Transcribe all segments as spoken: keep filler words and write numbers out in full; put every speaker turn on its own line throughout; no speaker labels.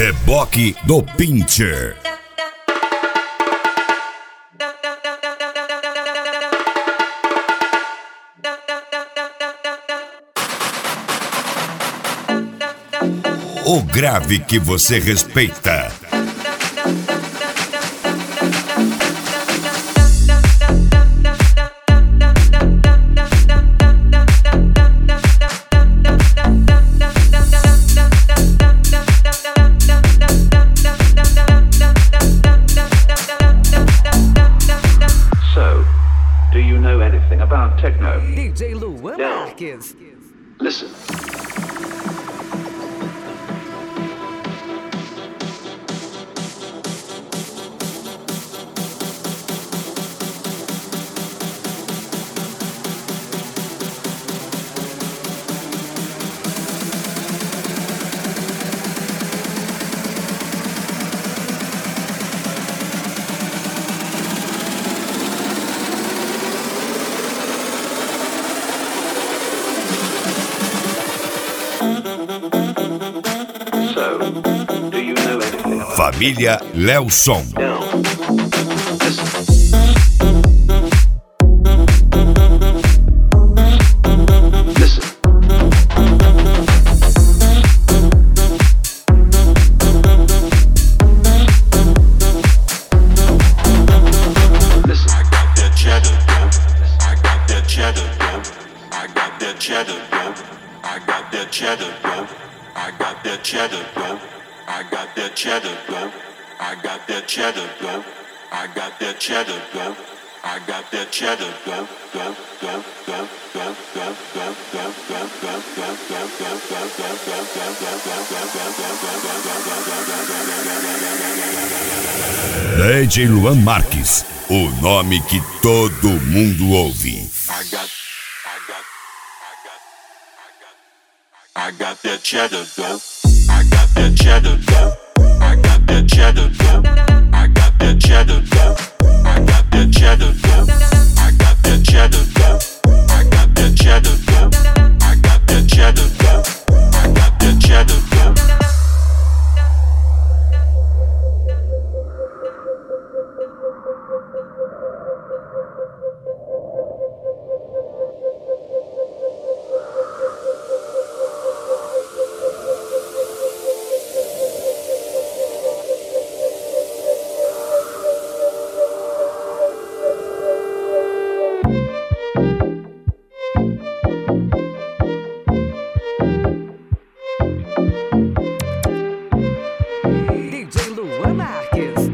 Reboque do Pincher. O grave que você respeita.
So, do you know anything about techno?
D J Luan
No.
Marques.
Listen. So, do you know anything about
Família Lelson.
No. Listen. Listen. Listen.
I got that cheddar, yo. I got that cheddar, yo. I got that cheddar, yo. I got that cheddar, yo. I got that cheddar, yo. I got that cheddar, yo. I got that cheddar, yo. I got that cheddar, yo. I got that cheddar, yo. Go, go, go, go, go, go, go, go, go, go, go, go,
D J Luan Marques, o nome que todo mundo ouve.
I got, I got, I got, I got, I got that cheddar, yo. I got that cheddar, yo. I got that cheddar, yo. I got that cheddar, yo. I got that cheddar, yo. I got that cheddar, yo. I got that cheddar, yo. I got that cheddar, yo. I got that cheddar, yo.
D J Luan Marques.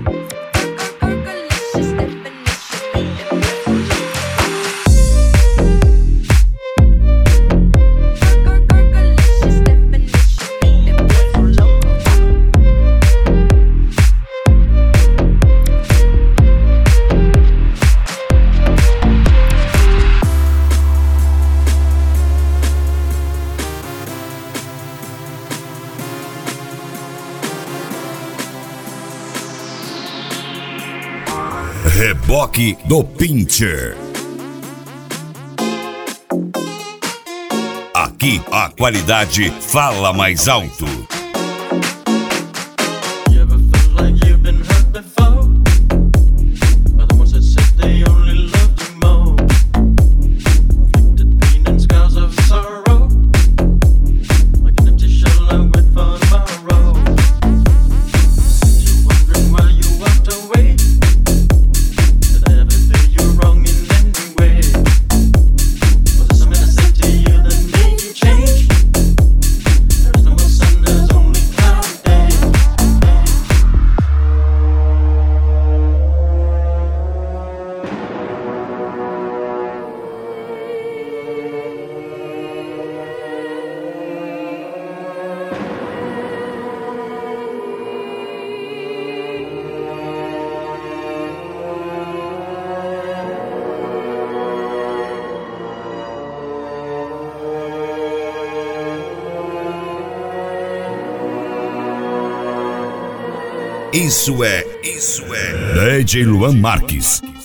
Reboque do Pincher. Aqui a qualidade fala mais alto.
You ever felt like you've been hurt before? By the ones that said they only loved you more. Inflicted pain and scars of sorrow, like an empty shell I wait for tomorrow. You're wondering why you walked away. Did I ever do you wrong in any way? Was it something I said to you that made you change? There is no more sun, there's only cloudy days.
Isso é, isso é D J Luan Marques.